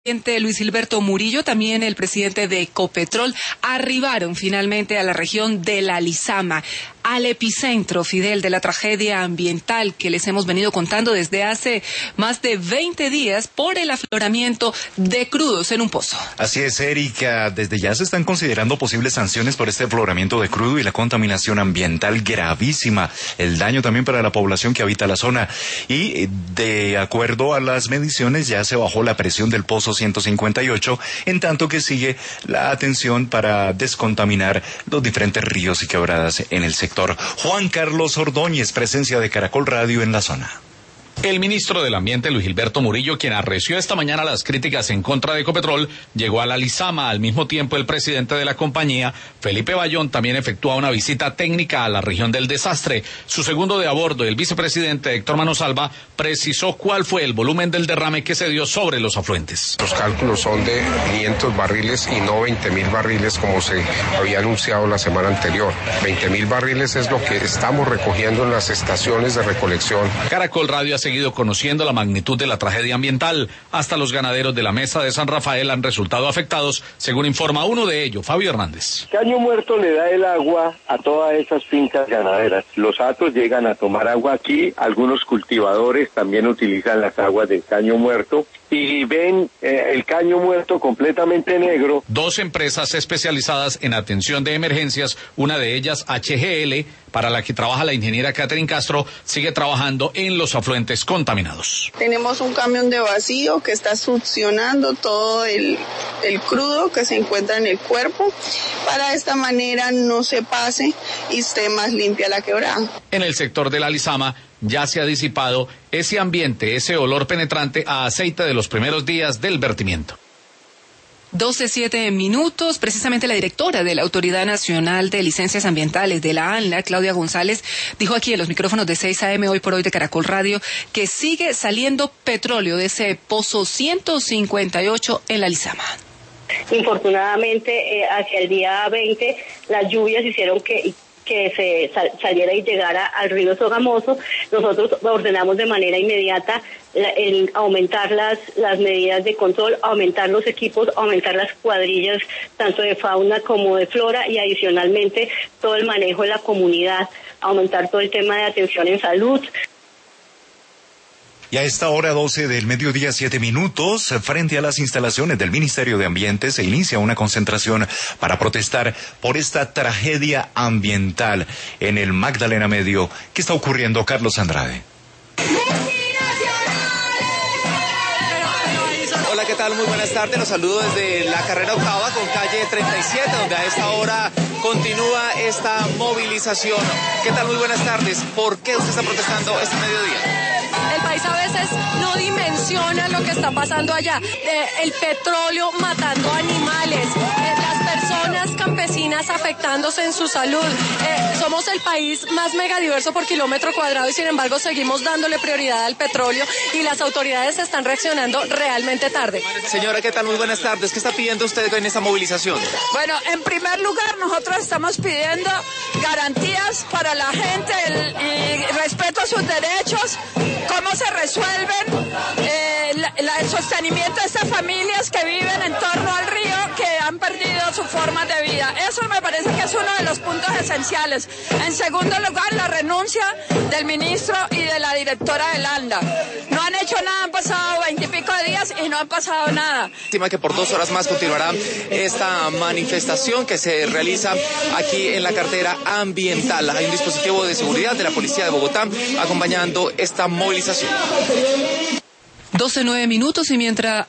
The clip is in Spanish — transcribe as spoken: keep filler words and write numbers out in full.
Luis Gilberto Murillo, también el presidente de Ecopetrol, arribaron finalmente a la región de la Lizama, al epicentro, Fidel, de la tragedia ambiental que les hemos venido contando desde hace más de veinte días por el afloramiento de crudos en un pozo. Así es, Erika, desde ya se están considerando posibles sanciones por este afloramiento de crudo y la contaminación ambiental gravísima, el daño también para la población que habita la zona. Y de acuerdo a las mediciones ya se bajó la presión del pozo ciento cincuenta y ocho, en tanto que sigue la atención para descontaminar los diferentes ríos y quebradas en el sector. Juan Carlos Ordóñez, presencia de Caracol Radio en la zona. El ministro del Ambiente, Luis Gilberto Murillo, quien arreció esta mañana las críticas en contra de Ecopetrol, llegó a la Lizama. Al mismo tiempo, el presidente de la compañía, Felipe Bayón, también efectúa una visita técnica a la región del desastre. Su segundo de a bordo, el vicepresidente Héctor Manosalva, precisó cuál fue el volumen del derrame que se dio sobre los afluentes. Los cálculos son de quinientos barriles y no veinte mil barriles como se había anunciado la semana anterior. veinte mil barriles es lo que estamos recogiendo en las estaciones de recolección. Caracol Radio hace seguido conociendo la magnitud de la tragedia ambiental. Hasta los ganaderos de la Mesa de San Rafael han resultado afectados, según informa uno de ellos, Fabio Hernández. Caño Muerto le da el agua a todas esas fincas ganaderas. Los hatos llegan a tomar agua aquí, algunos cultivadores también utilizan las aguas del Caño Muerto y ven eh, el Caño Muerto completamente negro. Dos empresas especializadas en atención de emergencias, una de ellas H G L, para la que trabaja la ingeniera Catherine Castro, sigue trabajando en los afluentes contaminados. Tenemos un camión de vacío que está succionando todo el, el crudo que se encuentra en el cuerpo, para de esta manera no se pase y esté más limpia la quebrada. En el sector de la Lizama ya se ha disipado ese ambiente, ese olor penetrante a aceite de los primeros días del vertimiento. doce siete minutos, precisamente la directora de la Autoridad Nacional de Licencias Ambientales de la ANLA, Claudia González, dijo aquí en los micrófonos de seis A M Hoy por Hoy de Caracol Radio que sigue saliendo petróleo de ese pozo ciento cincuenta y ocho en la Lizama. Infortunadamente, eh, hacia el día veinte, las lluvias hicieron que... que se sal, saliera y llegara al río Sogamoso. Nosotros ordenamos de manera inmediata la, el aumentar las, las medidas de control, aumentar los equipos, aumentar las cuadrillas, tanto de fauna como de flora, y adicionalmente todo el manejo de la comunidad, aumentar todo el tema de atención en salud. Y a esta hora doce del mediodía, siete minutos, frente a las instalaciones del Ministerio de Ambiente se inicia una concentración para protestar por esta tragedia ambiental en el Magdalena Medio. ¿Qué está ocurriendo, Carlos Andrade? Hola, ¿qué tal? Muy buenas tardes. Los saludo desde la carrera octava con calle treinta y siete, donde a esta hora continúa esta movilización. ¿Qué tal? Muy buenas tardes. ¿Por qué usted está protestando este mediodía? El país a veces no dimensiona lo que está pasando allá. Eh, el petróleo matando animales, eh, las personas campesinas afectándose en su salud. Eh, somos el país más megadiverso por kilómetro cuadrado y sin embargo seguimos dándole prioridad al petróleo y las autoridades están reaccionando realmente tarde. Señora, ¿qué tal? Muy buenas tardes. ¿Qué está pidiendo usted en esta movilización? Bueno, en primer lugar nosotros estamos pidiendo garantías para la gente el, y respeto a sus derechos. ¿Cómo se resuelven eh, la, la, el sostenimiento de estas familias que viven en torno al río, que han perdido su forma de vida? Eso me parece que es uno de los puntos esenciales. En segundo lugar, la renuncia del ministro y de la directora del ANLA. No han hecho nada, han pasado veintipico de días y no han pasado nada. Estima que por dos horas más continuará esta manifestación que se realiza aquí en la cartera ambiental. Hay un dispositivo de seguridad de la Policía de Bogotá acompañando esta movilización. doce nueve minutos y mientras